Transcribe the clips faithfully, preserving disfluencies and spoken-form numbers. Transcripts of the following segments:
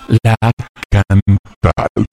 La Cantaleta.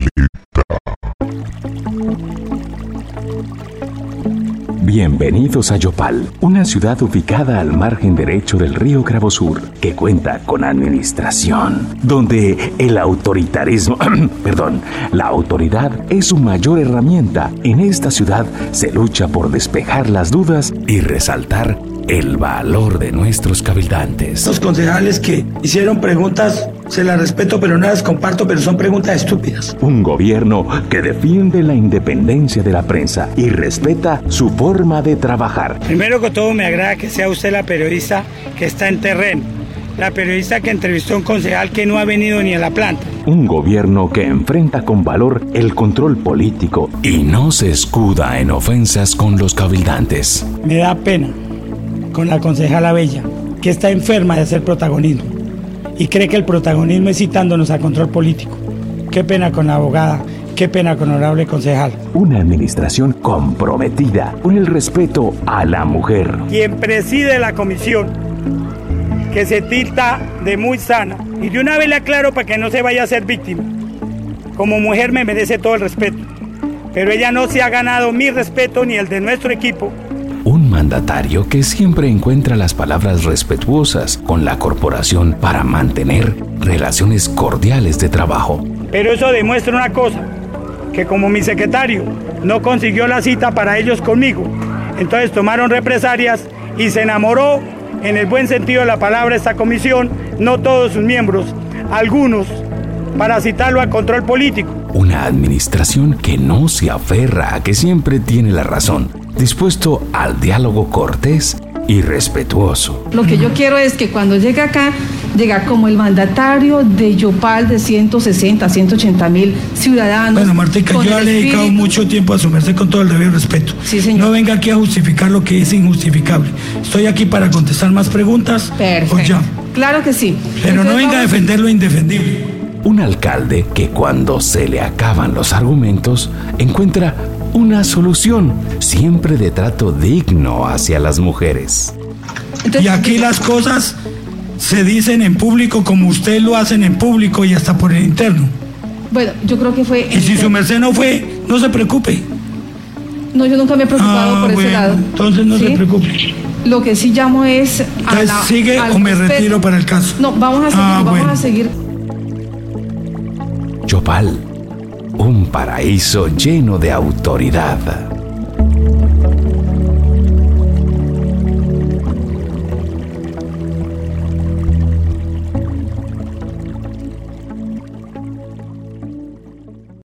Bienvenidos a Yopal, una ciudad ubicada al margen derecho del río Gravosur, que cuenta con administración, donde el autoritarismo, perdón, la autoridad es su mayor herramienta. En esta ciudad se lucha por despejar las dudas y resaltar el valor de nuestros cabildantes. Los concejales que hicieron preguntas, se las respeto, pero no las comparto, pero son preguntas estúpidas. Un gobierno que defiende la independencia de la prensa y respeta su forma de trabajar. Primero que todo, me agrada que sea usted la periodista que está en terreno, la periodista que entrevistó a un concejal que no ha venido ni a la planta. Un gobierno que enfrenta con valor el control político y no se escuda en ofensas con los cabildantes. Me da pena con la concejala Bella, que está enferma de hacer protagonismo y cree que el protagonismo es citándonos a control político. Qué pena con la abogada, qué pena con honorable concejal. Una administración comprometida con el respeto a la mujer. Quien preside la comisión, que se tilda de muy sana, y de una vez le aclaro para que no se vaya a ser víctima. Como mujer me merece todo el respeto, pero ella no se ha ganado mi respeto ni el de nuestro equipo. Un mandatario que siempre encuentra las palabras respetuosas con la corporación para mantener relaciones cordiales de trabajo. Pero eso demuestra una cosa, que como mi secretario no consiguió la cita para ellos conmigo, entonces tomaron represalias y se enamoró, en el buen sentido de la palabra, esta comisión, no todos sus miembros, algunos, para citarlo a control político. Una administración que no se aferra a que siempre tiene la razón, dispuesto al diálogo cortés y respetuoso. Lo que yo quiero es que cuando llegue acá, llega como el mandatario de Yopal de ciento sesenta, ciento ochenta mil ciudadanos. Bueno, Martica, yo le he dedicado espíritu... mucho tiempo a su merced con todo el debido respeto. Sí, señor. No venga aquí a justificar lo que es injustificable. Estoy aquí para contestar más preguntas. Perfecto. O ya. Claro que sí. Pero Entonces, no venga vamos... a defender lo indefendible. Un alcalde que cuando se le acaban los argumentos encuentra una solución, siempre de trato digno hacia las mujeres. Entonces, y aquí las cosas se dicen en público como ustedes lo hacen en público y hasta por el interno. Bueno, yo creo que fue... Y si su merced no fue, no se preocupe. No, yo nunca me he preocupado ah, por bueno, ese lado. Entonces no ¿sí? se preocupe. Lo que sí llamo es... A entonces, la, ¿sigue o me respeto. retiro para el caso? No, vamos a seguir, ah, vamos bueno. a seguir. Yopal, un paraíso lleno de autoridad.